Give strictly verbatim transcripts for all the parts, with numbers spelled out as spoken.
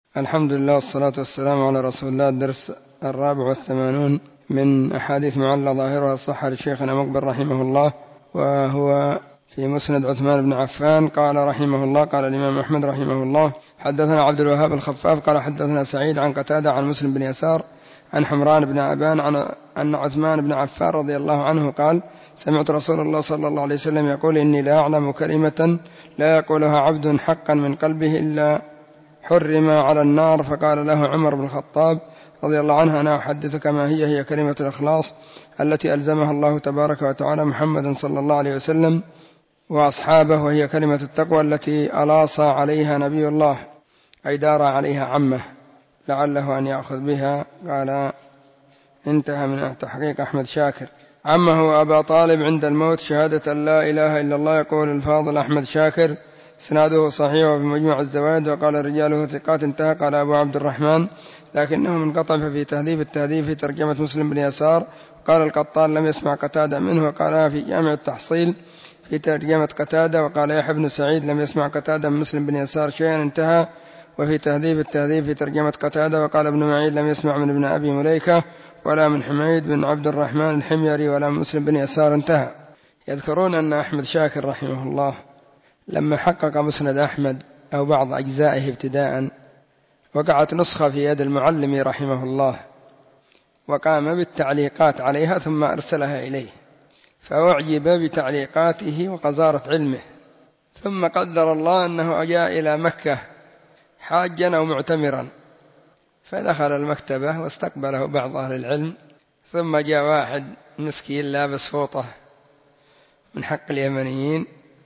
الحمد لله والصلاة والسلام على رسول الله. الدرس الرابع والثمانون من أحاديث معلّى ظاهرها الصحة لشيخنا مقبل رحمه الله، وهو في مسند عثمان بن عفان. قال رحمه الله: قال الإمام أحمد رحمه الله: حدثنا عبد الوهاب الخفاف قال حدثنا سعيد عن قتادة عن مسلم بن يسار عن حمران بن أبان عن أن عثمان بن عفان رضي الله عنه قال: سمعت رسول الله صلى الله عليه وسلم يقول: إني لا أعلم كلمة لا يقولها عبد حقا من قلبه إلا حرم على النار. فقال له عمر بن الخطاب رضي الله عنه: أنا أحدثك ما هي هي كلمة الإخلاص التي ألزمها الله تبارك وتعالى محمدا صلى الله عليه وسلم وأصحابه، وهي كلمة التقوى التي ألاصى عليها نبي الله، أي دار عليها عمه لعله أن يأخذ بها. قال: انتهى من تحقيق أحمد شاكر. عمه أبا طالب عند الموت شهادة لا إله إلا الله. يقول الفاضل أحمد شاكر: اسناده صحيح وفي مجموع الزوائد، وقال رجاله ثقات. انتهى. قال أبو عبد الرحمن: لكنه منقطع ففي تهذيب التهذيب في ترجمة مسلم بن يسار. قال القطان: لم يسمع قتادة منه. وقال في جامع التحصيل في ترجمة قتادة. وقال يحيى بن سعيد: لم يسمع قتادة من مسلم بن يسار شيئا. انتهى. وفي تهذيب التهذيب في ترجمة قتادة. وقال ابن معين: لم يسمع من ابن أبي مليكة ولا من حميد بن عبد الرحمن الحميري ولا من مسلم بن يسار. انتهى. يذكرون أن أحمد شاكر رحمه الله لما حقق مسند أحمد أو بعض أجزائه ابتداء، وقعت نسخة في يد المعلم رحمه الله، وقام بالتعليقات عليها ثم أرسلها إليه، فأعجب بتعليقاته وقذارة علمه. ثم قدر الله أنه جاء إلى مكة حاجا أو معتمرا، فدخل المكتبة واستقبله بعض أهل العلم، ثم جاء واحد مسكين لابس فوطة من حق اليمنيين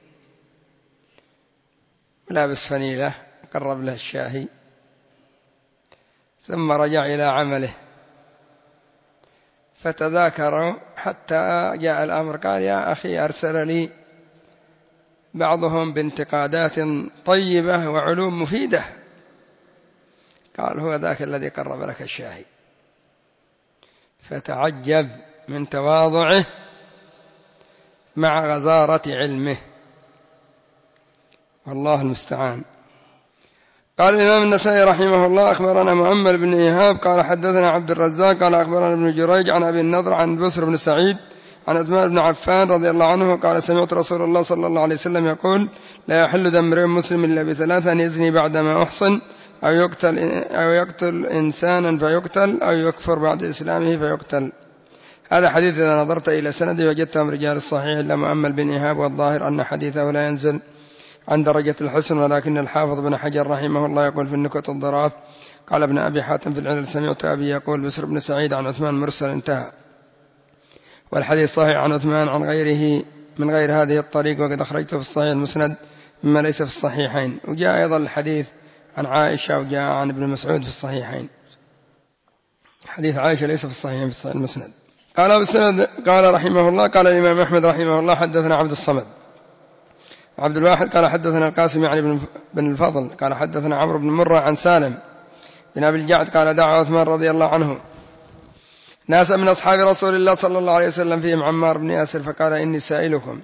ولابس فنيلة، قرب له الشاهي، ثم رجع إلى عمله، فتذاكروا حتى جاء الأمر. قال: يا أخي، أرسل لي بعضهم بانتقادات طيبة وعلوم مفيدة. قال: هو ذاك الذي قرب لك الشاهي. فتعجب من تواضعه مع غزارة علمه، والله المستعان. قال الإمام النسائي رحمه الله: أخبرنا مؤمل بن إيهاب قال حدثنا عبد الرزاق قال أخبرنا ابن جريج عن أبي النضر عن بسر بن سعيد عن عثمان بن عفان رضي الله عنه قال: سمعت رسول الله صلى الله عليه وسلم يقول: لا يحل دم امرئ مسلم إلا بثلاثة: أن يزني بعدما أحصن، أو يقتل, أو يقتل إنسانا فيقتل، أو يكفر بعد إسلامه فيقتل. هذا حديث إذا نظرت إلى سنده وجدته من رجال الصحيح إلا مؤمل بن إيهاب، والظاهر أن حديثه لا ينزل عن درجة الحسن، ولكن الحافظ بن حجر رحمه الله يقول في النكت الضراف: قال ابن أبي حاتم في العلل: سمعت أبي يقول بسر بن سعيد عن عثمان مرسل. انتهى. والحديث صحيح عن عثمان عن غيره من غير هذه الطريق، وقد أخرجته في الصحيح المسند مما ليس في الصحيحين. وجاء أيضا الحديث عن عائشة وجاء عن ابن مسعود في الصحيحين. حديث عائشة ليس في الصحيحين، في الصحيح المسند. قال بالسند قال رحمه الله: قال الإمام أحمد رحمه الله: حدثنا عبد الصمد عبد الواحد قال حدثنا القاسم يعني بن الفضل قال حدثنا عمرو بن مرة عن سالم بن أبي الجعد قال: دعا عثمان رضي الله عنه ناس من أصحاب رسول الله صلى الله عليه وسلم فيهم عمار بن ياسر، فقال: إني سائلكم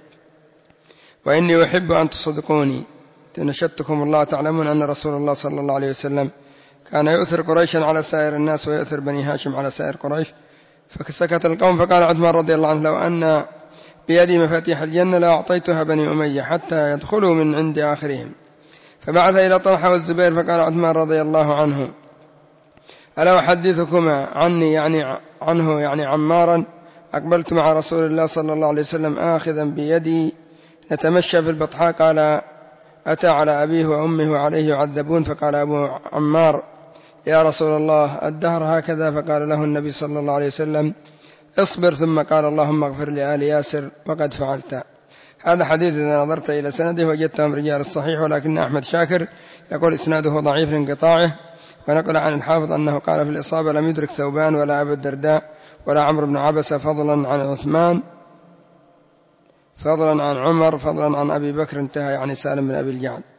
وإني أحب أن تصدقوني. تنشدتكم الله، تعلمون أن رسول الله صلى الله عليه وسلم كان يؤثر قريشا على سائر الناس ويؤثر بني هاشم على سائر قريش. فسكت القوم، فقال عثمان رضي الله عنه: لو أن بيدي مفاتيح الجنة لأعطيتها بني أمية حتى يدخلوا من عند آخرهم. فبعث إلى طلحة والزبير، فقال عثمان رضي الله عنه: ألا أحدثكما عني يعني عنه يعني عمارا؟ أقبلت مع رسول الله صلى الله عليه وسلم آخذا بيدي نتمشى في البطحاء. قال: أتى على أبيه وأمه وعليه يعذبون. فقال أبو عمار: يا رسول الله، الدهر هكذا؟ فقال له النبي صلى الله عليه وسلم: اصبر. ثم قال: اللهم اغفر لآل ياسر وقد فعلت. هذا حديث إذا نظرت إلى سنده وجدته من رجال الصحيح، ولكن أحمد شاكر يقول إسناده ضعيف لانقطاعه. ونقل عن الحافظ أنه قال في الإصابة: لم يدرك ثوبان ولا أبو الدرداء ولا عمرو بن عبسة فضلا عن عثمان، فضلا عن عمر، فضلا عن أبي بكر. انتهى. يعني سالم بن أبي الجعد.